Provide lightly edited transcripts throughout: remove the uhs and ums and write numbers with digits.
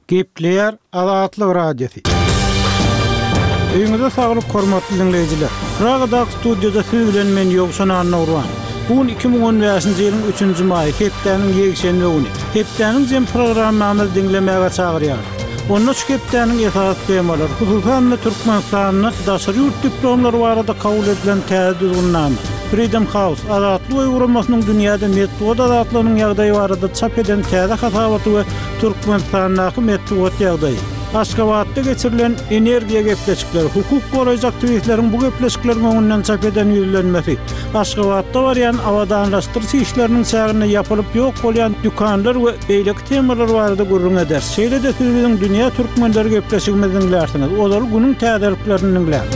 Gepleyer Azatlyk radiosu. Öňüňizde saglyk hormatly dinleýijiler. Pragadak studiyada siz bilen men Ýogşan Arnawran. Bugün 2015-nji ýylyň 3-nji maý, hepdeniň ýekşenbe güni. Hepdeniň jem programmamy dinlemäge çagyrýar. Onda şu hepdeniň esas temalar, hususan Türkmenistanyň daşary ýurt diplomlary barada kabul edilen täze Freedom House Azatlyk uyguramasynyň dünýäde metod azatlygynyň ýagdaýy barada çap eden täze hasabaty we Türkmenistanyň metod ýagdaýy. Aşgabatda geçirilen energiýa gepleşikleri, hukuk goraýjak aktivitleriň bu gepleşiklerin öňünden çap eden ýüzlenmesi, Aşgabatda barýan awadanlaşdyrjy işleriniň çägine ýapylyp ýok bolýan dükanlar we beýleki temalar barada gurrun eder. Şeýle-de siz biziň dünýä türkmenleri gepleşigimizi dinlersiňiz. Olar günüň täzeliklerini dinler.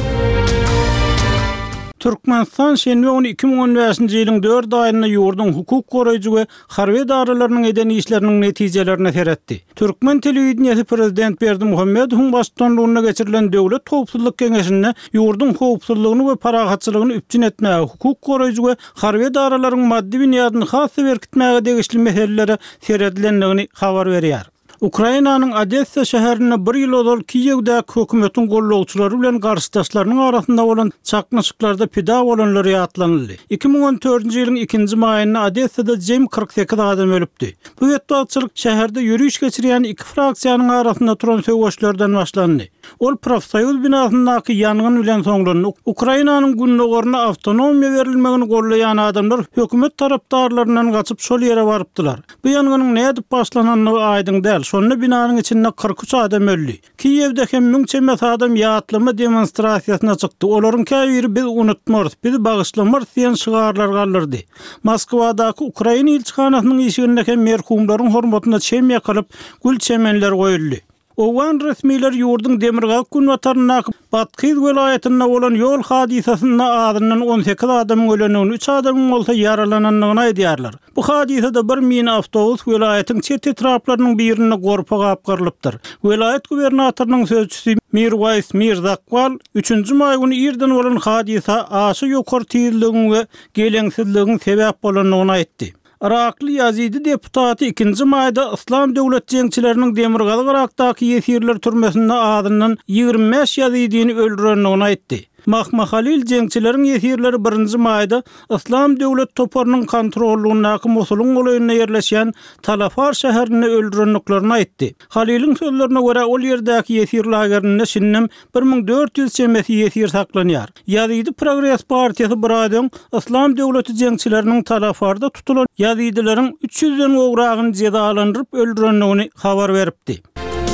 Türkmenistan şenbe 2015-nji ýylyň 4 aýynda ýurdun hukuk goraýjy we harby daralarynyň eden işleriniň netijelerini seretdi. Türkmen telewizionyasy prezident Berdimuhammedowyň başçylygyna geçirilen Döwlet Howpsuzlyk Keňeşinde ýurdun howpsuzlygyny we paragatçylygyny üpçün etmäge, hukuk goraýjy we harby daralaryň maddi bünýadyny hasy berkitmäge degişli meselelere seredilendigini habar berýär. Ukrainanyň Odessa şäherine bir ýyl ozal Kiýewdäki hökümetiň gollawçylary bilen garşydaşlarynyň arasynda bolan çaknaşyklarda pida bolanlar ýatlanyldy. 2014-nji ýylyň 2-nji maýynda Odessada jem 48 adam ölüpdi. Bu ýetdiçilik şäherde ýürüýüş geçirýän iki fraksiýanyň arasynda turan söwüşlerden başlandy. Ol profsoýuz binasyndaky ýangyn bilen soňlandy. Ukrainanyň günnägerine awtonomiýa berilmegini gollaýan adamlar hökümet tarapdarlaryndan gaçyp şol ýere barypdylar. Bu ýanganyň näde başlananyny aýdyň däl. Şonda binanyň içinde 43 adam öldü. Kiýewde hem müňçe adam ýatlama demonstrasiýasyna çykdy. Olaryň käbiri biz unutmaz, biz bagyşlamaz diýen şygarlar galdyrdy. Moskwadaky Ukraina ilçihanasynyň işiginde hem merhumlaryň hormatyna çem ýakalyp gül çemenler goýuldy. Owan resmiler ýurdun Demirgag günwataryna Batkyz welaýatyna bolan ýol hadisasyna adynyň 18 adamyň ölenigini, 3 adamyň bolsa ýaralananyny aýdýarlar. Bu hadisada bir mini awtobus welaýatyň çet etraplarynyň birine gorpa gapgyrylypdyr. Welaýat gubernatorynyň sözçüsi Mirways Mirzaqwal 3-nji maý güni ýerden bolan hadisa aşy ýokary tezligiň we geleňsizligiň sebäp bolanyny aýtdy. Irakly Yazidi deputaty 2-nji maýda Islam döwlet jeňçileriniň Demirgaly Irakdaky ýesirler türmesinde adynyň 25 Yazidini öldürenini aýtdy. Mahmahalil jeňçilerin ýesirleri 1-nji maýda Islam döwlet toparynyň kontrolündaky Mosulyň goýunyna ýerleşýän Talafar şäherinde öldürenliklerini aýtdy. Haliliň sözlerine görä ol ýerdäki ýesir lagerinde şinnem 1400 çemesi ýesir saklanýar. Yazidi Progress partiýasy Bradyň Islam döwleti jeňçileriniň Talafarda tutulan Yazidileriň 300-den gowragyny jezalandyryp öldürenligini habar beripdi.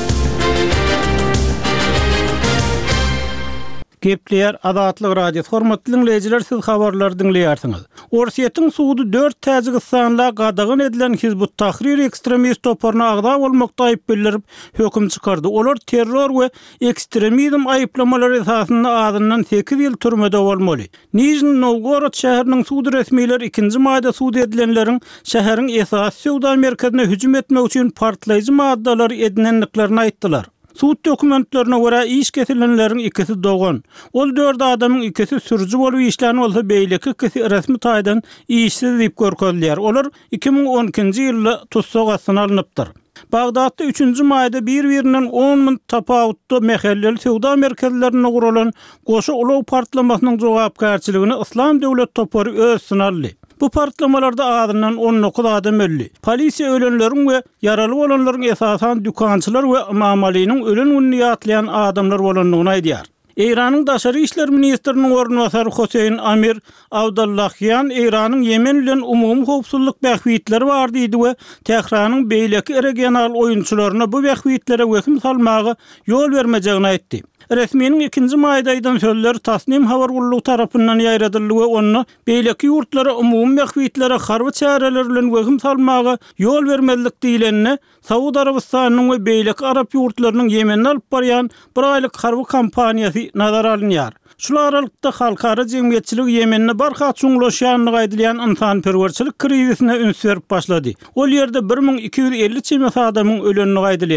Gepleyer Azatlyk radiosu hormatly dinleýijiler, siz habarlar dinleýärsiňiz. Orsiýetiň suudy 4 Täjikistanda gadagyn edilen Hizbut Tahrir ekstremist toparyna agda bolmakda aýyp bildirip höküm çykardy. Olar terror we ekstremizm aýyplamalary esasynda adynyň 8 ýyl türmede bolmaly. Nijni Novgorod şäheriniň suudy resmiler 2-nji maýda suudy edilenleriň şäheriň esas sowda merkezine hüjüm etmek üçin partlaýjy maddalary edinenliklerini aýtdylar. Suud dokumentlerine göre iş kesilenlerin ikisi doğan. Ol 4 adamın ikisi sürücü bolup işlerini olsa beýleki ikisi resmi taýdan işsiz diýip görkezdiler. Olar 2012-nji ýylda tutsok astyna alınıpdyr. Bagdatda 3-nji maýda bir-birinden 10 min tapawutda mehelleli sowda merkezlerine guralan goşa ulaw partlamasynyň jogapkärçiligini Islam döwlet topary öz synaldy. Bu partlamalarda adynyň 19 adam öldü. Polisiýa ölenleriň we yaraly bolanlaryň esasan dükançylar we mamalynyň ölen günni ýatlayan adamlar bolanlygyny aýdýar. Iranyň daşary işler ministriniň ornwasary Hosein Amir Abdullahyan Iranyň Yemen bilen umumy howpsuzlyk bähwitleri bar diýdi we Tehranyň beýleki regional oýunçylaryna bu bähwitlere weküm salmagy ýol bermejegini aýtdy. Resminiň 2-nji maýdaýdan sözleri Tasnim habar gullugy tarapyndan ýaýradyldy we onu beýleki ýurtlara umumy bähwitlere harby çäreler bilen weküm salmagy ýol bermezlik diýilenine Saud Arabistanyň we beýleki Arap ýurtlarynyň Yemenine alyp barýan bir aýlyk harby kampaniýasy nazara alınýar. Şular aralykda halkara jemgyýetçilik Yemenine barha çuňlaşýanyny aýdylýan insanperwerçilik krizisine üns berip başlady. Ol ýerde 1250 çemes adamyň ölenini aýdylýar.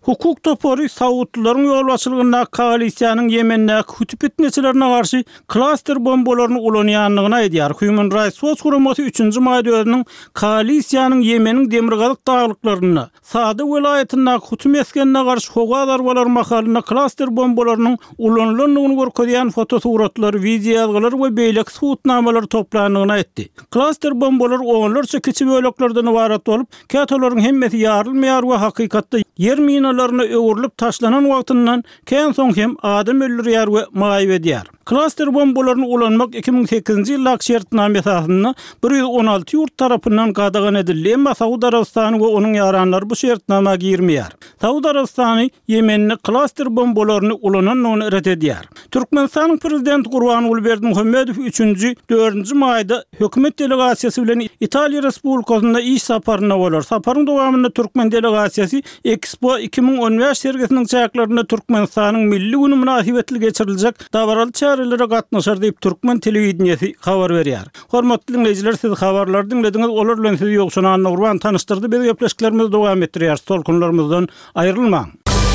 Hukuk topory Saudlaryň ýolbaşçylygyna koalisiýanyň Yemendäki Huty etneçilerine garşy klaster bombalaryny ulanýanlygyna edýär. Human Rights Watch guramaty 3-nji maýda özüniň koalisiýanyň Yemeniň demirgalyk daglyklaryna, Sady welaýatynyň Huty meskenine garşy howa darbalar makalyna klaster bombalarynyň ulanýanlygyny görkezýän fotosuratlar, videolar we beýlek suwutnamalar toplanýanyna etdi. Klaster bombalar oňlarça kiçik böleklerden ibaret bolup, kätolaryň hemmesi ýarylmaýar we hakykatda yer minalaryna öwürlüp taşlanan wagtyndan kän soň hem adam öldürýär we maýyp edýär. Klaster bombalaryny ulanmak 2008-nji ýylyk şertname esasyna 116 ýurt tarapyndan gadagan edildi. Emma Saudy Arabistany we onuň ýaranlary bu şertnamega girmeýär. Saudy Arabistany Yemenni klaster bombalaryny ulananyny ret edýär. Türkmenistanyň prezidenti Gurbanguly Berdimuhammedow 3-nji 4-nji maýda hökümet delegasiýasy bilen Italiýa Respublikasynda iş saparyna bolar. Saparyň dowamında Türkmen delegasiýasy Expo 2015 sergisiniň çaýaklaryna Türkmenistanyň milli güni münasibetli geçiriljek dabaraly çarelere gatnaşar diýip Türkmen telewizionyasy habar berýär. Hormatly dinleýijiler, siz habarlary dinlediňiz. Olar bilen sizi ýokşunan Gurban tanıştyrdy. Biz gepleşiklerimiz dowam etdirýär. Tolkunlarymyzdan aýrylmaň.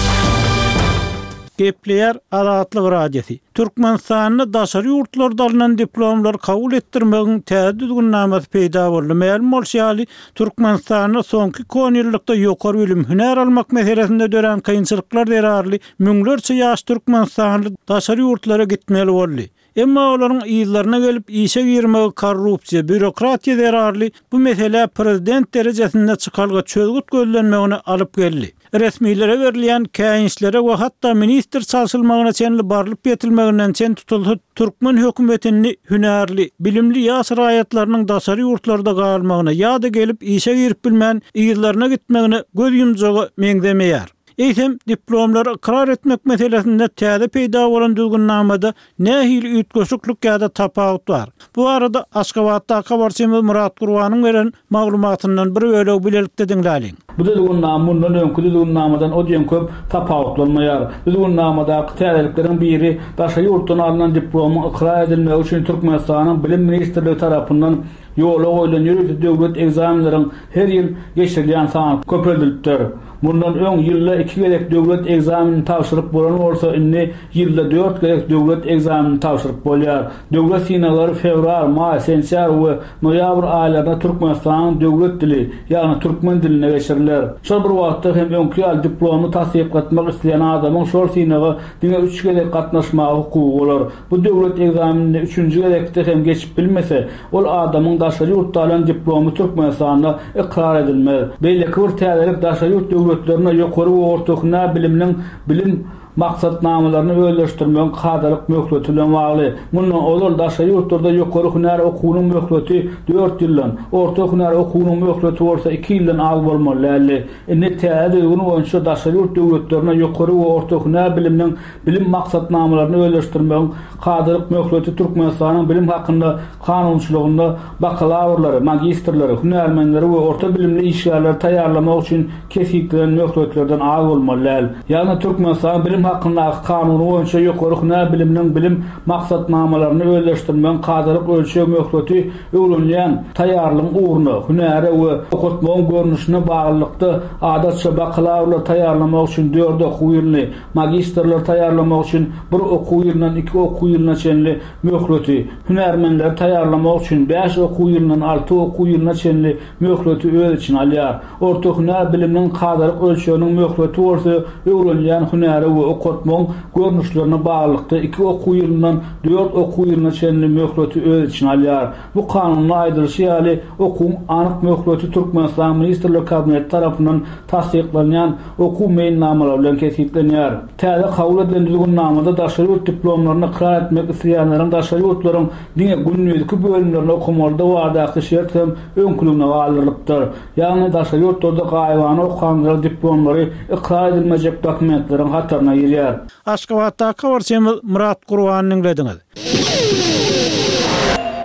Gepleýär Azatlyk radiosi. Türkmenistanyň daşary ýurtlarda alynan diplomlar kabul etdirmegiň täze düzgünnamaty peýda boldy. Ma'lum bolýaly, Türkmenistanyň soňky 10 ýyllikda ýokary bilim, hüner almak meselesinde dören kynçylyklar derarly müňlerçe ýaş Türkmenistanly daşary ýurtlara gitmeli boldy. Emma olaryň ýyllaryna gelip işe girmegi korrupsiýa, bürokratiýa derarly bu mesele prezident derejesinde çykalga çözgüt gözlenmegine alyp geldi. Resmiýlere berilýän käýinçlere we hatda minister çalşylmagyna çenli barlyp ýetilmeginden çen tutuldy. Türkmen hökümetini hünerli, bilimli ýaş raýatlarynyň daşary ýurtlarda galmagyna ýa-da gelip işe girip bilmän ýyllaryna gitmegine göz ýumjagy meňdemeýär. Eýsem diplomlary ikrar etmek meselesinde täze peýda bolan düzgünnamada nähili üýtgeşiklik ýa-da tapawut bar. Bu arada Aşgabatda habarçymyz Murat Gurbanyň beren maglumatyndan bir bölegi bilelikde dinläliň. Bu düzgünnamadan öňkü düzgünnamadan odýan köp tapawut bolmaýar. Düzgünnamadaky täzellikleriň biri daşary ýurtdan alynan diplomyň ikrar edilmegi üçin Türkmenistanyň bilim ministrligi tarapyndan ýola goýulan ýürütdi döwlet egzaminleriň her ýyl geçirilýän sany köpeldiripdir. Bundan öň ýylda 2 gerek döwlet egzaminini tapşyryp bolan bolsa, indi ýylda 4 gerek döwlet egzaminini tapşyryp bolýar. Döwlet synawlary fevral, may, sentýabr we noýabr aýlarynda Türkmenistanyň döwlet dili, ýagny türkmen diline geçirilir. Şol bir wagtda hem öňkü ýyl diplomy tasdiq etmek isleýän adamyň şol synawy diňe 3 gerek gatnaşmagy hukugy bolar. Bu döwlet egzaminini 3-nji gerekde hem geçip bilmese, ol adamyň daşary ýurtda alan diplomy Türkmenistanda ikrar edilmez. Beýle bir täzelik daşary ýurt döwletlerine ýokary we orta hüner biliminiň bilim maksatnamalaryny öýleşdirmegiň kadalyk möhleti bilen bagly. Mundan olar daşary ýurtlarda ýokary hüner okuwynyň möhleti 4 ýyldan, orta hüner okuwynyň möhleti bolsa 2 ýyldan az bolmaly. Indi täze ýylyň boýunça daşary ýurt döwletlerine ýokary we orta hüner biliminiň bilim maksatnamalaryny öýleşdirmegiň kadalyk möhleti Türkmenistanyň bilim hakynda kanunçylygynda bakalavrlary, magistrlary, hünermenleri we orta bilimli işgärleri taýýarlamak üçin kesiklen möhletlerden az bolmaly. Ýagny Türkmenistan bilim hakyndaky kanuny boýunça ýokary hüner biliminiň bilim maksatnamalaryny öýleşdirmegiň kadalyk ölçeği möhleti öwrenýän taýýarlygyň uğruna hünäre we okutmagyň görnüşine baglykda adatça bakalavrlar taýýarlamak üçin 4 okuw ýylyny, magistrlar taýýarlamak üçin 1 okuw ýylyndan 2 okuw ýylyna çenli möhleti, hünermenler taýýarlamak üçin 5 okuw ýylyndan 6 okuw ýylyna çenli möhleti öz için alýar. Orta hüner biliminiň kadalyk ölçeğiniň möhleti bolsa öwrenýän hünäre we okutmagyň görnüşlerine baglykda 2 okuw ýylyndan 4 okuw ýylyna çenli möhleti öz için alýar. Bu kanunyň aýdyrşy ýaly okuw anyk möhleti Türkmenistan Ministrlik Kabineti tarapyndan tasdiqlanýan okuw meýnnamalary bilen kesiklenýär. Täze kabul edilen düzgünnamada daşary ýurt diplomlaryny ikrar etmek isleýänleriň daşary ýurtlaryň diňe günnüzki bölümlerini okumalyda wagdaky şert hem öňkülügine galdyrlypdyr. Ýagny daşary ýurtlarda gaýwany okuganlar diplomlary ikrar edilmejek dokumentleriň hatarına girýär. Aşgabatda habarçymyz Murat Gurbanyň dinlediňiz.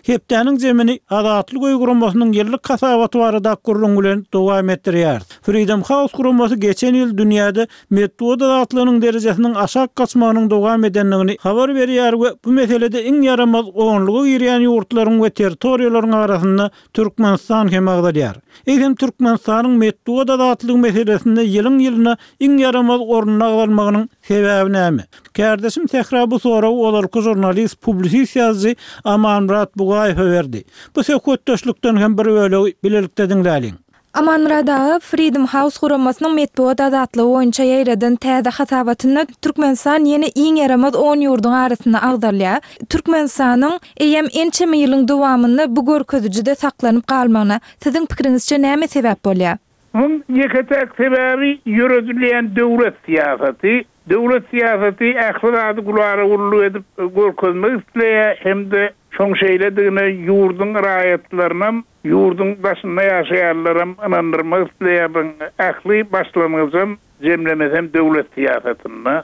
hepdäniň jemini Azatlyk öýguramasynyň ýyllyk kasabaty barada gurrungulen dowam etdirýär. Freedom House guramasy geçen ýyl dünýäde metod azatlygynyň derejesiniň aşak gaçmagynyň dowam edenligini habar berýär we bu meselede iň yaramaz oňlugy ýerýän ýurtlaryň we territoriýalaryň arasynda Türkmenistan hem agdarýar. Eýsem Türkmenistanyň metod azatlygy meselesinde ýylyň-ýylyna iň yaramaz ornuny agdarmagynyň sebäbi näme? Kardeşim tekrar bu soraw olarky jurnalist, publisist ýazgy Amanmurat Bugaýew berdi. Bu söhbetdeşlikden hem bir bölegi bilelikde diňläliň. Amanmurat ağa Freedom House guramasynyň metod azatlygy boýunça ýaýradan täze hasabatyny Türkmenistan ýene iň yaramaz 10 ýurduň arasynda agdarlýar. Türkmenistanyň eýem ençeme ýylyň dowamyny bu görkezijide saklanyp galmagyna siziň pikiriňizçe näme sebäp bolýar? Bunun ýeketek sebebi ýürüdülen döwlet siýasaty. Döwlet siýasaty ähli gulary ullu edip görkezmek isleýär hemde şoň şeýledigine ýurdun raýatlaryna, ýurdun başynda ýaşaýanlara inandyrmak isleýär. Ähli başlamyzam jemlemesem döwlet siýasatyna.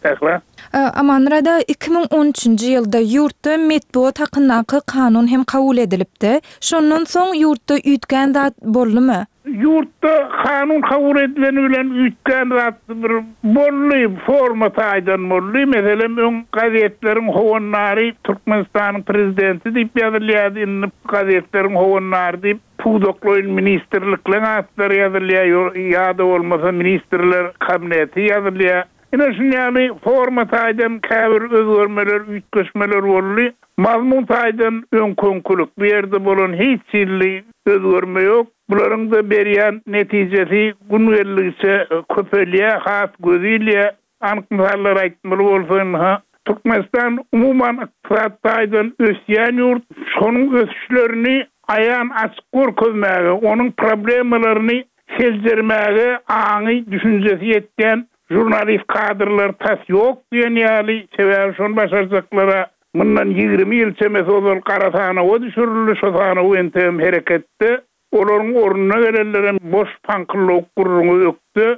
Amanmurat 2013-nji ýylda ýurtda metod hakynaky kanun hem kabul edilipdi. Şondan soň ýurtda üýtgän zat boldymy? Yurtta kanun kabul edilen bilen üýtgän zat bir bolly format aýdan bolly. Meselem öň gazetleriň howannary Türkmenistanyň prezidenti diýip ýazylýar, gazetleriň howannary diýip pudokloýun ministrliklerini atlary ýazylýar, ýa-da bolmasa ministrler kabineti ýazylýar. Ine şunýaly format aýdan käbir özgörmeler, üýtgeşmeler bolly. Mazmun aýdan öňkönkuluk berdi bolan hiç ýylly özgörme ýok. Bularyň da berýän netijesi güngelligiçe köpelýär, has gözilýär. Anyk misallar aýtmaly bolsam, Türkmenistan umuman ykdysadydan ösýän ýurt, şonuň ösüşlerini aýan açyk görkezmäge, onuň problemalaryny seljermäge aňy düşünjesi ýetgen jurnalist kadrlar tas ýok diýen ýaly sebäbi şonu başarjaklara mundan 20 ýyl çemes ol garasana o düşürildi, şo sana o entem hereketde olaryň ornuna gelenlere boş panklyk gurrungy ökdi.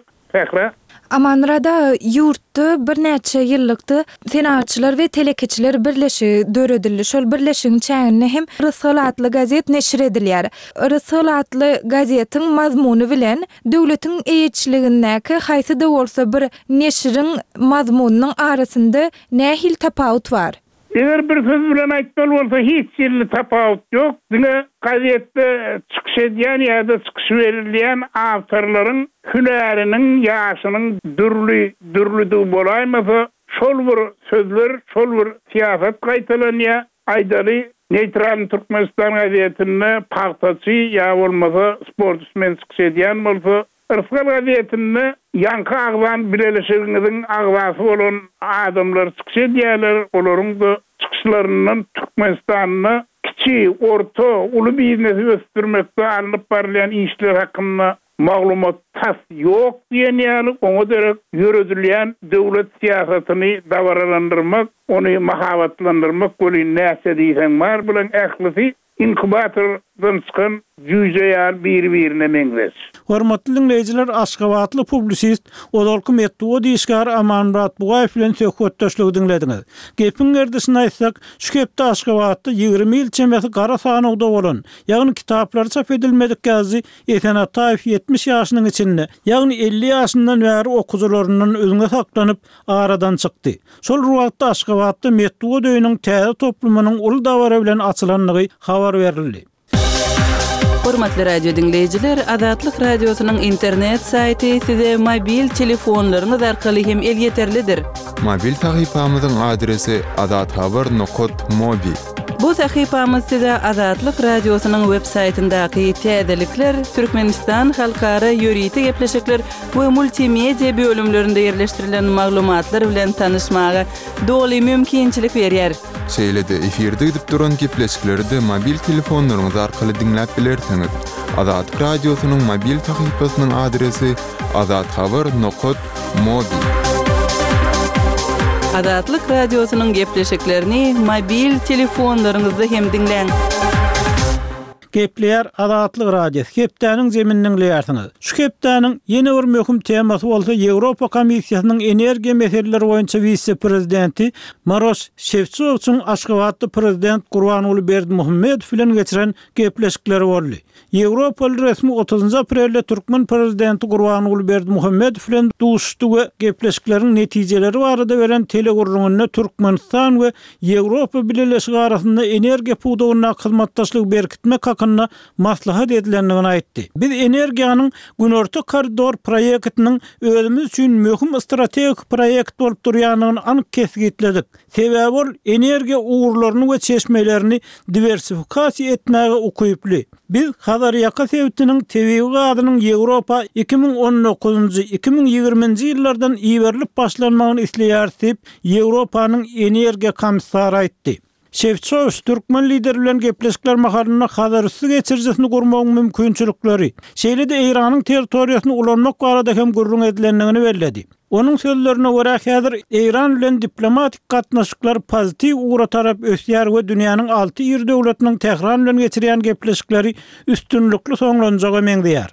Amanmurat ýurtda bir näçe ýyllykdy senatçylar we telekeçiler birleşi döredildi. Şol birleşigiň çägini hem Rysgalatly gazet neşir edilýär. Rysgalatly gazetiň mazmuny bilen döwletiň eýetçiligindäki haýsy da bolsa bir neşiriň mazmunynyň arasynda nähil tapawut bar? Eger bir söz bilen aýtmaly bolsa hiç ýerli tapawut ýok. Diňe gazetde çykyş edýän ýa-da çykyş berilýän awtorlaryň hünäriniň, ýaşynyň dürlüdi bolaýmasa, şol bir sözler, şol bir siýasat gaýtalanýar. Aýdary Neýtral Türkmenistan gazetinde paxtaçy ýa bolmasa sportmen çykyş edýän bolsa, Rysgal gazetinde ýanky agdan birleşiginiň agdasy bolan adamlar çykyş edýärler. Olaryň da çykyşlarynyň Türkmenistanyny kiçi, orta, uly biznesi östürmekde alınıp barlayan işler hakkında maglumat tas yok diyen ýaly oňa derek ýürüdilýän döwlet siýasatyny dawaralandyrmak, ony mahabatlandyrmak bolýan näse diýsen bar bilen ählisi inkubatordan çykan jüýjeýär bir-birine meňzeş. Hormatly dinleýijiler, Aşgabatly publisist, olarky metod işgär Amanmurat Bugaýew bilen söhbetdeşligi dinlediňiz. Gepiň gerdisini aýtsak, şu kepde Aşgabatda 20 ýyl çemesi gara sanygda bolan, ýagny kitaplary çap edilmedik gazy Esen Ataýew 70 ýaşynyň içinde, ýagny 50 ýaşyndan bäri okujalaryndan özüne saklanyp aradan çykdy. Şol wagtda Aşgabatda metod öýüniň täze toplumynyň uly dawara bilen açylanlygy habar berildi. Hormatly radio dinleyijiler, Azatlyk radiosynyň internet saýty size mobil telefonlaryňyz arkaly hem elýeterlidir. Mobil tahypamyzyň adresi azathabar.mobi. Bu sahypamyz size Azatlyk radiosynyň web saýtyndaky täzelikler, Türkmenistan halkara ýöriti gepleşikler we multimedia bölümlerinde ýerleşdirilen maglumatlar bilen tanışmaga doly mümkinçilik berýär. Şeýlede efirde gidip duran gepleşikleri de mobil telefonlaryňyz arkaly dinläp bilersiňiz. Azatlyk radiosynyň mobil tahypasynyň adresi azathabar.mobi. Azatlyk radiosynyň gepleşiklerini mobil telefonlaryňyzda hem dinleň. Gepleyer Azatlyk radiosu Hepdeniň zemininiň leýärsiňiz. Şu hepdeniň ýene bir möhüm temasy bolsa Ýewropa Komissiýasynyň energiýa meseleleri boýunça vice-prezidenti Maroš Şefçowiçiň Aşgabatda prezident Gurbanuly Berdimuhammedow bilen geçiren gepleşikleri boldy. Ýewropaly resmi 30 aprelde Türkmen prezidenti Gurbanuly Berdimuhammedow bilen duşdy we gepleşikleriň netijeleri barada beren telegurrungyna Türkmenistan we Ýewropa Birleşigi arasynda energiýa puwdagyna hyzmatdaşlyk berkitmek hakyna maslahat edilendigini aýtdy. Biz energiýanyň günorta koridor proýektiniň özümüz üçin möhüm strategik proýekt bolup durýanyny anyk kesgitledik. Sebäbi ol energiýa uğurlaryny we çeşmelerini diversifikasiýa etmäge ukyply. Biz Hazaryaka sewtiniň tebii gadynyň Ýewropa 2019-2020 ýyllardan iýerlip başlanmagyny isleýär Ýewropanyň energiýa komissary aýtdy. Şefçowiç Türkmen lider bilen gepleşikler mahalynda Hazarysy geçirjesini gurmagyň mümkinçilikleri, şeýle-de Iranyň territoriýasyny ulanmak barada hem gurrun edilendigini bellädi. Onun sözlerine göre häzir İran bilen diplomatik gatnaşyklar pozitiv uğra tarap ösýär we dünýäniň 6 ýer döwletiniň Tehran bilen geçirýän gepleşikleri üstünlükli soňlanjagy meňdeýär.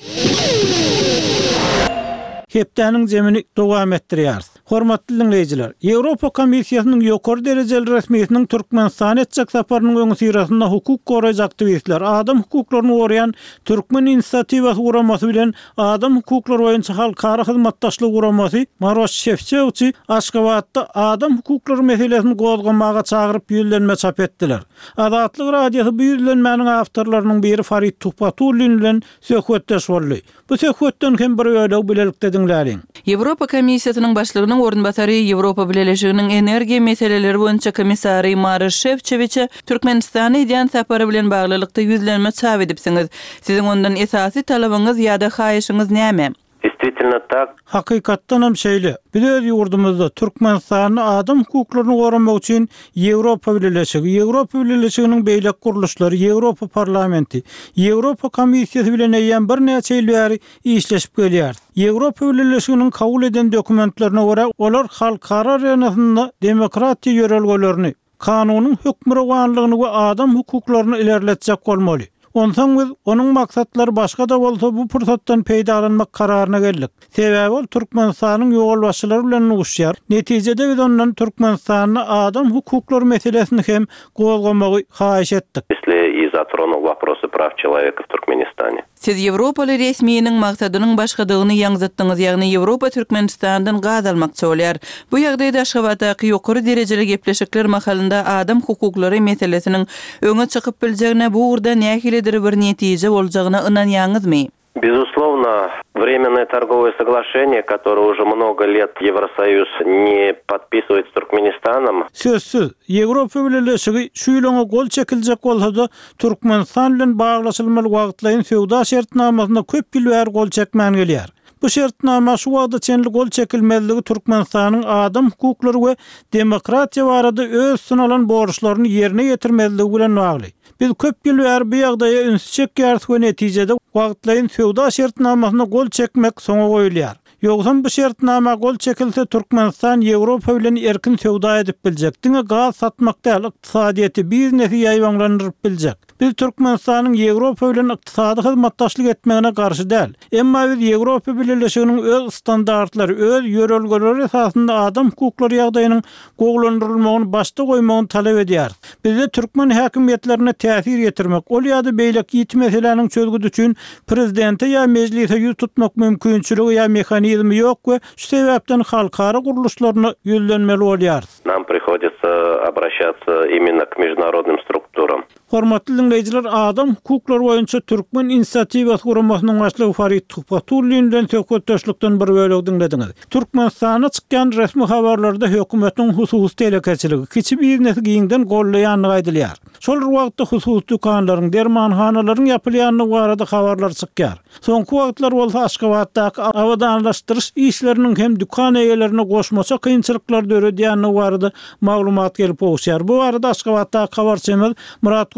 Hepdeniň zemini dowam etdirýär. Hormatly dinleýijiler, Ýewropa Komissiýasynyň ýokary derejeli resmiýetiniň Türkmenistan etjek saparynyň öňü syrasynda hukuk goraýjy aktivistler adam hukuklaryny goraýan Türkmen inisiatiwasy guramasy bilen adam hukuklary boýunça halkara hyzmatdaşlyk guramasy Maroş Şefçowiçy Aşgabatda adam hukuklary meselesini gozgamaga çagyryp ýüzlenme çap etdiler. Azatlyk radiosu bu ýüzlenmäniň awtorlarynyň biri Farid Tuhpatulyn bilen söhbetdeş boldy. Bu söhbetden hem bir öýle bilelikde dinlärin. Ýewropa Komissiýasynyň başlygynyň ornbasary Ýewropa Birleşiginiň energiýa meseleleri boýunça komissary Maroš Şefçowiç Türkmenistana edýän sapary bilen baglylykda ýüzlenme çap edipsiňiz. Siziň ondan esasy talabyňyz ýa-da haýyşyňyz näme? Действительно так. Hakykatdan hem şeýle. Biz öz ýurdumyzda Türkmenistanyň adam hukuklaryny goramak üçin Ýewropa Birleşiginiň beýlek guruluşlary, Ýewropa Parlamenti, Ýewropa Komissiýasy bilen ýa bir näçe ýyllar işleşip gelýär. Ýewropa Birleşiginiň kabul eden dokumentlerine görä olar halkara arenasynda demokratiýa ýörelgelerini, kanunyň hökmürawanlygyny we adam hukuklaryny ilerletjek bolmaly. Ondan biz onun maksatlary başga da bolsa bu pursatdan peýdalanmak kararyna geldik. Sebäbi ol Türkmenistanyň ýol başçylary bilen uguşýar. Netijede biz ondan Türkmenistanyň adam hukuklary meselesini hem gozgamagy haýyş etdik. Если и затронул вопросы прав человека в Туркменистане. Siz Ýewropaly resmiýetiň maksadynyň başgadygyny ýaňzatdyňyz, ýagny Ýewropa Türkmenistandan gaz almakçy bolýar. Bu ýagdaýda Aşgabatdaky ýokary derejeli gepleşikler mahalynda adam hukuklary meselesiniň öňe çykyp biljegine bu urda nähilidir bir netije boljagyna ynanýaňyzmy? Безусловно, временное торговое соглашение, которое уже много лет Евросоюз не подписывает с Туркменистаном. Sözsüz, Ýewropa Birleşigi şu ýylyňa gol çekiljek bolsa-da Türkmenistan bilen baglaşylmaly wagtlaryň sowda şertnamasyna köp ýyl gol çekmän gelýär. Bu şertnama şu wagtda çenli gol çekilmezligi Türkmenistanyň adam hukuklary we demokratiýa barada öz sunalan borçlaryny ýerine ýetirmezligi bilen bagly. Biz köp ýyl bu ýagdaýa ünsüçek ýarty netijede wagtlaryň sowda şertnamasyna gol çekmek soňa goýulýar. Ýogsa bu şertnama gol çekilse Türkmenistan Ýewropa bilen erkin sowda edip biljek. Diňe gaz satmak däl, ykdysadyýaty biznesi ýaýwanlandyryp biljek. Biz Türkmenistanyň Ýewropa bilen ykdysady hyzmatdaşlyk etmegine garşy däl. Emma biz Ýewropa Birleşiginiň öz standartlary, öz ýörelgeleri esasynda adam hukuklary ýagdaýynyň goglandyrylmagyny başda goýmagyny talap edýär. Bizde Türkmen häkimiýetlerine täsir ýetirmek, ol ýa-da beýlek ýiti meseleleriň çözgüdi üçin prezidente ýa mejlise ýüz tutmak mümkinçiligi ýa mexanizmi ýok we şu sebäpden halkara guruluşlaryna ýönlenmeli bolýar. Нам приходится обращаться именно к международным структурам. Hormatly dinleýijiler, adam hukuklary boýunça Türkmen inisiatiwasy guramasynyň başlygy Farid Tuhpatulyn bilen söhbetdeşlikden bir bölegi dinlediňiz. Türkmenistana çykkan resmi habarlarda hökümetiň hususy telekeçiligi kiçi biznesi giňden gollaýanyny aýdylýar. Şol wagtda hususy dükanlaryň, dermanhanalaryň ýapylýanyny barada habarlar çykýar. Soňky wagtlar bolsa Aşgabatdaky awadanlaşdyryş işleriniň hem dükan eýelerine goşmaça kynçylyklar döredýäni barada maglumat gelip uguşýar. Bu arada Aşgabatdaky habarçymyz Murat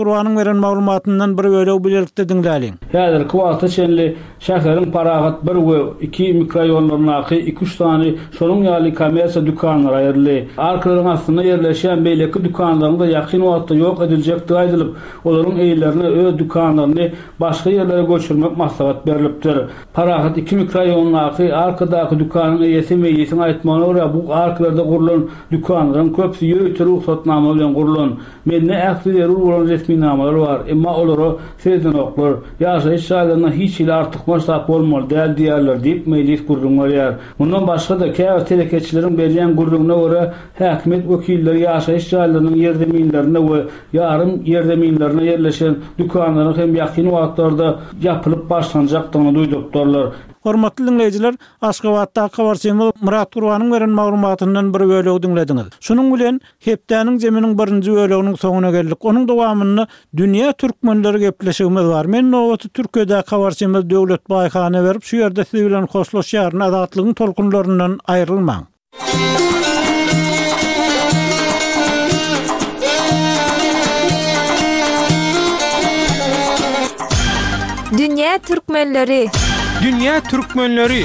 Gurbanyň beren maglumatyndan bir bölegi bilerlikde diňläliň. Häzirki wagtda şenli şäheriň paragat 1 we 2 mikroraýonlaryny 2-3 tany şonuň ýaly kommersiýa dükanlary aýrly. Arklaryň astyna ýerleşen beýleki dükanlaryň da ýakyn wagtda ýok ediljekdi aýdylyp, olaryň eýlerini öz dükanlaryny başga ýerlere göçürmek maslahat berilipdir. Paragat 2 mikroraýonlaryny arkadaky dükanyň eýesi meýesini aýtmagyna görä bu arkalarda gurulan dükanlaryň köpsi ýöýtür ruhsatnama bilen gurulan. Menne ähli bolan resmi namalar bar. Emma olary sezinoklar ýaşaýyş şaýlaryna hiç ile artyk maslahat bolmaly däl diýerler diýip meclis gurulmaly ýar. Mundan başga da käbir telekeçilerin berýän gurulugyna görä häkimet wekilleri ýaşaýyş şaýlarynyň ýerdeminlerine we ýarym ýerdeminlerine ýerleşen dükanlaryň hem ýakyn wagtlarda ýapylyp başlanjakdygyny duýdukdylar. Hormatly dinleýijiler, Aşgabatda Kawarsymal Murat Gurbanyň beren maglumatyndan bir bölegi dinlediňiz. Şunuň bilen hepdäniň jeminiň birinji böleginiň soňuna geldik. Onuň dowamyny dünýä türkmenleri gepleşigimiz bar. Men nowaty Türkiýede Kawarsymal döwlet baýhana berip, şu ýerde siz bilen hoşlaşýaryn azatlygyň tolkunlaryndan aýrylmaň. Dünya Türkmenleri. Dünya Türkmenleri.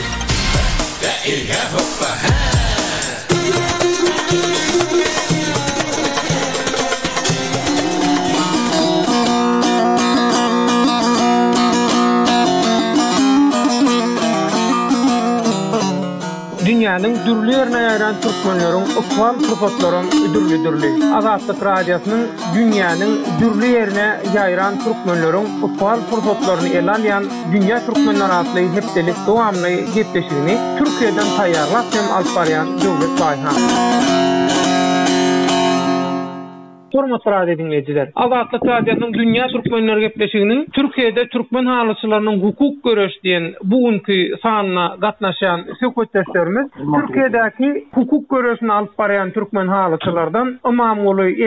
Dünýäniň dürli ýerine ýaýran türkmenleriň ukwan fırsatlaryň üdürli. Azatlyk radiosynyň dünýäniň dürli ýerine ýaýran türkmenleriň ukwan fırsatlaryny elanýan Dünýä Türkmenleri adly hepdelik dowamly gepleşigini Türkiýeden taýýarlap hem alyp barýan döwlet baýhany. Hormatly radio dinleyijiler, Azatlyk radiosynyň Dünýä Türkmenleri gepleşiginiň Türkiýede türkmen halyçylarynyň hukuk görüş diýen bugünkü sanyna gatnaşan söhbetdeşlerimiz Türkiýedäki hukuk görüşini alyp barýan türkmen halyçylardan Imamoğlu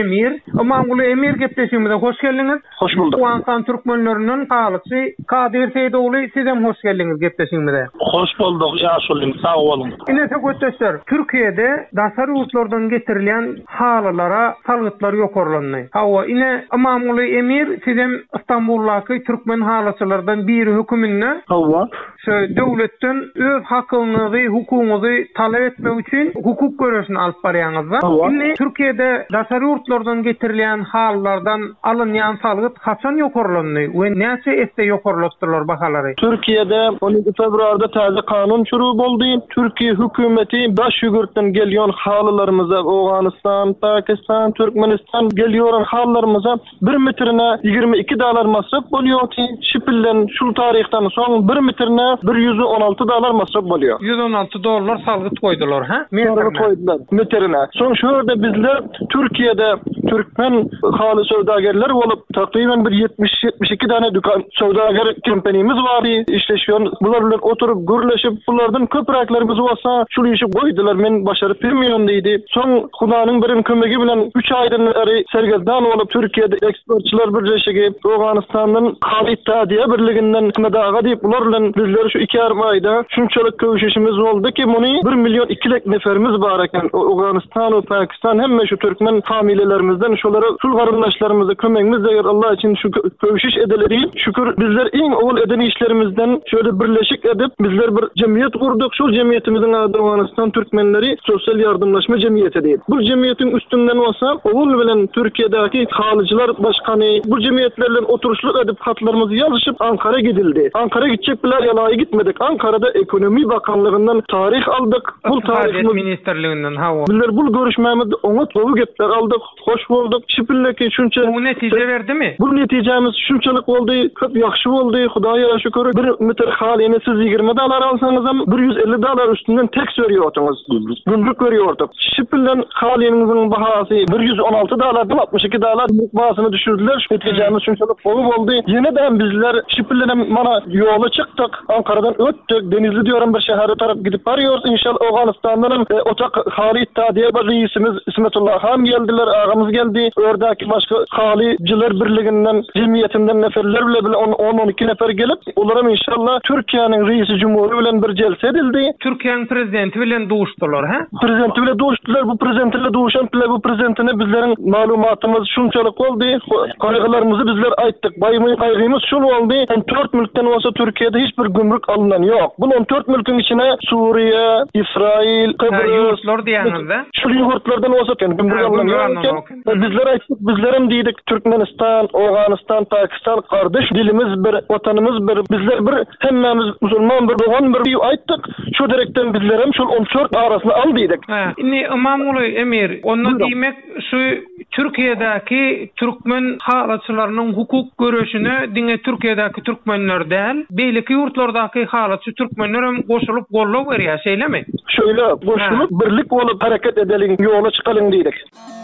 Emir gepleşigimize hoş geldiňiz. Hoş bulduk. Uwanstan türkmenleriniň halyçy Kadir Seýdoğlu sizem hoş geldiňiz gepleşigimize. Hoş bulduk. Ýaşulym, sag bolun. Ine söhbetdeşler, Türkiýede dasar uluslardan getirilen halylara salgytlar ýok. Hawa ine Imamoğlu Emir sizem İstanbul'daki Türkmen halyçylardan biri hükümünde. Hawa. Şu döwletden öz hakyňyzy, hukugyňyzy talep etmek üçin hukuk görüşini alyp barýaňyzda. Ine Türkiýede dasar ýurtlardan getirilen hallardan alynýan salgyt haçan ýokarlandy we näçe etde ýokarlatdylar bahalary? Türkiýede 12 fevralda täze kanun çuru boldy. Türkiýe hökümeti baş ýugurtdan gelýän halylarymyza Awganistan, Pakistan, Türkmenistan gelýän hallarymyza 1 metrine 22 dolar masraf bolýar. Şipilden şu tarihten soň 1 metrine 116 dolar masraf bolýar. 116 dolar salgyt koydular, ha? Metrine koydular, metrine. Soň şu ýerde bizler Türkiýede türkmen haly söwdagerler bolup takriben bir 70-72 tane dükan söwdager kompanymiz bar. İşleşýän bular bilen oturup gürleşip bulardan köpüreklerimiz bolsa şu işi goýdular. Men başaryp bilmeýän diýdi. Soň Hudaňyň birin kömegi bilen 3 aýdan beri sergeldan bolup Türkiýede ekspertçiler birleşigi Awganistandan Haly Ittihadiýe birliginden medaga diýip bular bilen bizler şu 2,5 aýda şunçalyk köwüşişimiz boldy ki muny 1 milyon 2 lek neferimiz bar eken. Awganistan we Pakistan hemme şu türkmen familelerimizden şolara sul garyndaşlarymyza kömegimiz eger Allah için şu köwüşiş edeleri şükür bizler iň ol eden işlerimizden şöyle birleşik edip bizler bir jemgyýet gurduk. Şu jemgyýetimiziň adı Awganistan Türkmenleri Sosial Ýardymlaşma Jemgyýeti diýip. Bu jemgyýetiň üstünden bolsa owul bilen Türkiýedäki halyçylar başkany bu jemgyýetlerle oturuşluk edip hatlarymyzy ýazyşyp Ankara gidildi. Ankara gitjek biler ýalaý gitmedik. Ankarada Ekonomi Bakanlygyndan tarih aldyk. Bu tarih ministrliginden hawa. Bizler bu görüşmämizde oňa towy gepler aldyk. Hoş bolduk. Şipilleki şunça bu netije berdimi? Bu netijemiz şunçalyk boldy. Köp ýaxşy boldy. Hudaýa şükür. 1 metr halyny siz 20 dolar alsaňyz hem 150 dolar üstünden tek söýýärdiňiz. Gümrük berýärdik. Şipillen halynyň bahasy 116 dolar, 62 dolar bahasyny düşürdiler. Netijemiz şunçalyk boldy. Ýene-de bizler şipillen mana ýola çykdyk. Ankaradan ötdük. Denizli diýoran bir şäherde tarap gidip barýarys. İnşallah Awganistandan otak Haly Ittihadiýe reisimiz İsmetullah Han geldiler, ağamız geldi. Ördäki başka halyjylar birliginden, cemiyetinden neferler bile 10-12 nefer gelip olaram inşallah Türkiýanyň reisi cumhuru bilen bir jelse edildi. Türkiýanyň prezidenti bilen duşdular, ha? Prezidenti bilen duşdular. Bu prezidentle duşan bile bu prezidentine bizleriň malumatymyz şunçalyk boldy. Kaygılarymyzy bizler aýtdyk. Kaygymyz şol boldy. 4 mülkden olsa Türkiýede hiç bir gümrük alınan yok. Bu 14 mülkün içine Suriye, İsrail, Kıbrıs, şu yurtlardan olsa gümrük alınan yok. Bizler aýtdyk, bizlerim diýdik Türkmenistan, Awganistan, Pakistan kardeş dilimiz bir, vatanımız bir, bizler bir, hemmemiz musulman bir, doğan bir aýtdyk. Şu direkten bizlerim şol 14 arasına al diýdik. Inni İmamoğlu Emir, onu diýmek şu Türkiýedäki Türkmen halatçylarynyň hukuk görüşüne diňe Türkiýedäki Türkmenler däl, beýleki ýurtlardaky halatçy Türkmenler hem goşulyp gollap berýär, şeýlemi? Şöyle goşulyp birlik bolup hareket edeliň, ýola çykalyň diýdik.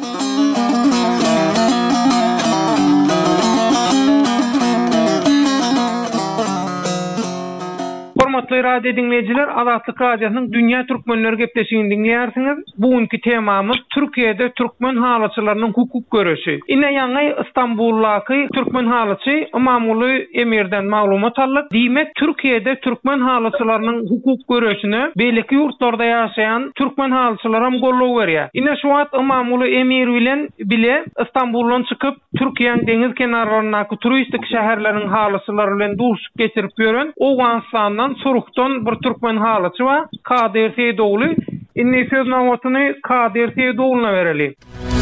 Hormatly radio dinleyijiler, Azatlyk Radiosynyň Dünýä Türkmenleri gepleşigini dinleýärsiňiz. Bugünkü temamyz Türkiýede Türkmen halatçylarynyň hukuk görüşi. Ine ýaňy İstanbuldaky Türkmen halatçy İmamoğlu Emirden maglumat aldyk. Diýmek, Türkiýede Türkmen halatçylarynyň hukuk görüşine beýleki ýurtlarda ýaşaýan Türkmen halatçylar hem gollap berýär. Ine şu wagt İmamoğlu Emir bilen bile İstanbuldan çykyp Türkiýanyň deňiz kenarlarynaky turistik şäherleriň halatçylary bilen duşup geçirip ýören Awganistandan Surukton bir Türkmen halatçy var. Kadir Seýdoğlu. Inni söz namatyny Kadir Seýdoğlu'na bereli.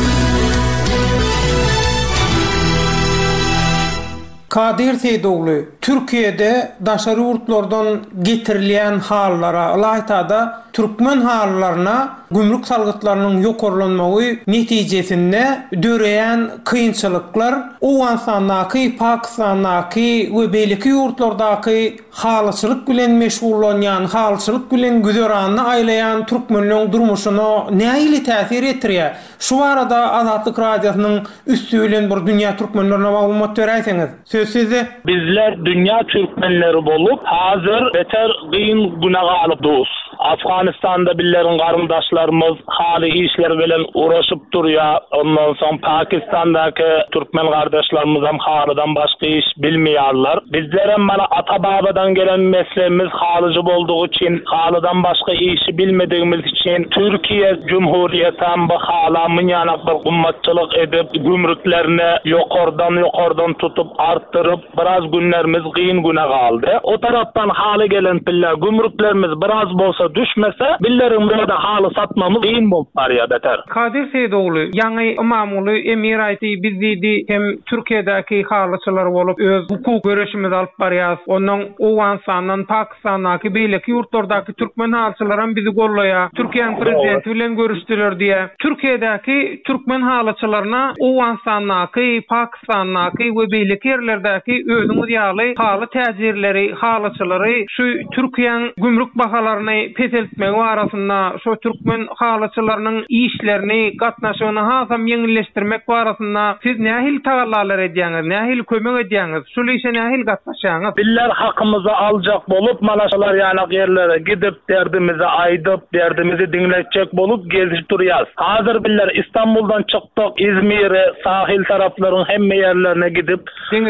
Kadir Seýdoğlu, Türkiýede daşary ýurtlardan getirilýän hallara, alaytada Türkmen hallaryna gümrük salgytlarynyň ýokarlanmagy netijesinde döreýän kynçylyklar Awganistandaky, Pakistandaky we beýleki ýurtlardaky halyçylyk bilen meşgullanýan, halyçylyk bilen güzeranyny aýlaýan türkmenliň durmuşyna nähili täsir etdirýär? Şu arada Azatlyk Radiosynyň üstülen bir dünýä türkmenlerine maglumat beräýsiňiz. Söz size. Bizler dünýä türkmenleri bolup, hazır beter gyn günaga alypdys. Afganistanda billerin garyndaşlarymız hali işler bilen uğraşıp durýar. Ondan soň Pakistandaky türkmen gardaşlarymız hem halydan başga iş bilmeýärler. Bizler hem mana ata-babadan gelen meselemiz halyjy boldugy için, halydan başga işi bilmediğimiz için Türkiýe Cumhuriyeti bu halamyň ýana bir gummatçylyk edip gümrüklerini ýokardan tutup artdyryp biraz günlerimiz gyn güne galdy. O tarapdan haly gelen pille gümrüklerimiz biraz bolsa düşmese billerin burada halı satmamız gyn bolup barýar beter. Kadir Seýdoğlu, ýa-ni Imamoğlu Emir aýtdy, biz diýdi hem Türkiýedäki halyçylar bolup öz hukuk görüşimizi alyp barýar. Onuň Awganistandan, Pakistandaky beýleki ýurtlardaky türkmen halyçylar hem bizi gollaýar. Türkiýanyň prezidenti bilen görüşdiler diýe. Türkiýedäki türkmen halyçylaryna Awganistandaky, Pakistandaky we beýleki ýerlerdäki özüňiz ýaly haly täzirleri, halyçylary şu Türkiýanyň gümrük bahalaryny peseltmek barasynda, şu türkmen halyçylarynyň işlerini, gatnaşygyny hasam ýeňilleşdirmek barasynda siz nähil tagallar edýäňiz, nähil kömek edýäňiz, şu işe nähil gatnaşýaňyz? Biller hakymyzy aljak bolup, manaşalar ýanak ýerlere gidip derdimizi aýdyp, derdimizi diňletjek bolup gezip durýar. Hazır biller İstanbuldan çykdyk, İzmir'e, sahil taraplaryň hemme ýerlerine gidip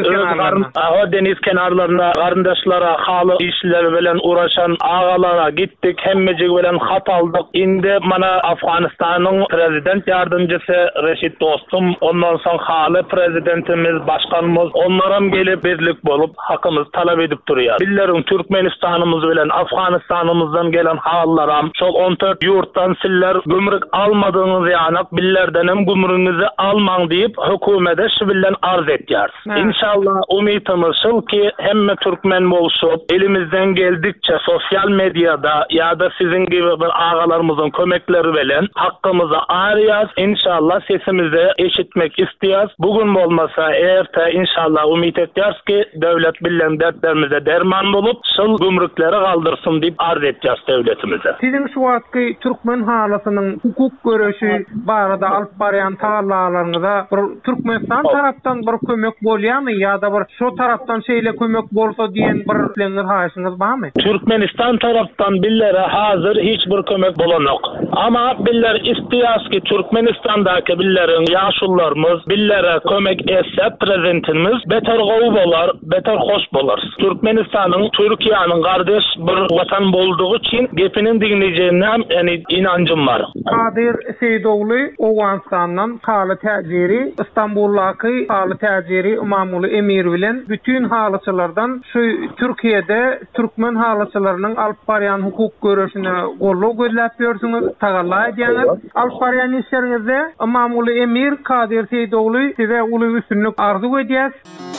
deniz kenarlarına garyndaşlara, haly işleri bilen uğraşan agalara gittik, hemmejik bilen hat aldyk. Indi mana Afganistanyň prezident ýardymjysy Reşit Dostum, ondan soň haly prezidentimiz, başkanymyz, onlaram gelip birlik bolup hakymyz talap edip durýar. Billerin Türkmenistanymyz bilen Afganistanymyzdan gelen hallaram, şol 14 ýurtdan siller gümrük almadyňyz ýanak billerden hem gümrüňizi almaň diýip hökümete şu bilen arz etýär. İnşallah umytymyz şol ki hemme türkmen bolşup elimizden geldikçe sosyal medyada ya da sizin gibi bir ağalarımızın kömekleri bilen hakkımızı arayaz. İnşallah sesimizi eşitmek isteyaz. Bugün olmasa erte inşallah umit etýärs ki devlet bilen dertlerimize derman bolup şol gümrükleri kaldırsın deyip arz etýärs devletimize. Sizin şu wagtky türkmen halasynyň hukuk görüşi barada alyp barýan tagallarlarynda bir Türkmenistan tarapdan bir kömek bolýarmy ýa-da bir şu tarapdan şeýle kömek bolsa diýen bir pleňler haýyşyňyz barmy? Türkmenistan tarapdan bille bizlere hazır hiçbir kömek bolanok. Ama biller istiyas ki Türkmenistan'daki billerin yaşullarımız billere kömek etse prezentimiz beter gowy bolar, beter hoş bolar. Türkmenistan'ın, Türkiye'nin kardeş bir vatan bolduğu için gepinin dinleyeceğinden yani inancım var. Kadir Seydoglu Oğuzhanistan'dan halı təciri, İstanbul'daki halı təciri İmamoğlu Emir bilen bütün halıçılardan şu Türkiye'de Türkmen halıçılarının alıp barayan hukuk görüşüne golluk gözläp ýörsiňiz, tagalla edýäňiz. Alıp barayan işleriňizde İmamoğlu Emir, Kadir Seydoglu size uly üstünlük arzu edýär.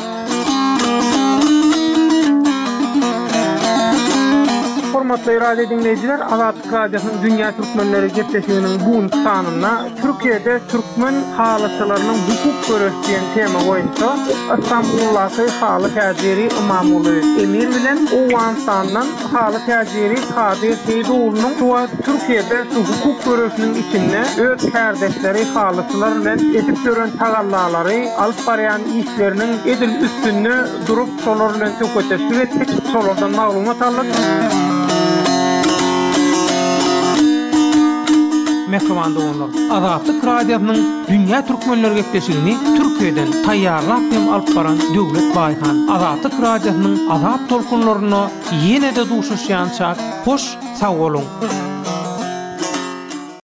Hormatly radio dinleyijiler, Azatlyk Radiosynyň Dünya Türkmenleri gepleşiginiň bu sanyna Türkiýede Türkmen halyçylarynyň hukuk görüşdiýen tema boýunça İstanbul'daky haly təciri İmamoğlu Emir bilen Oğuzhanistan'dan haly təciri Kadir Seydoglunyň Türkiýede şu hukuk görüşiniň içinde öz kardeşleri halyçylar bilen edip gören tagallalary, alyp barayan işleriniň edil üstünde durup şolar bilen söhbetleşip etdik, şolardan maglumat aldyk. Mehmanda onlar. Azatlyk Radiosynyň Dünya Türkmenleri gepleşigini Türkiýeden taýýarlap hem alyp baran Döwlet Baýhan. Azatlyk Radiosynyň azap tolkunlaryna ýene-de duşuşýança hoş sag bolun.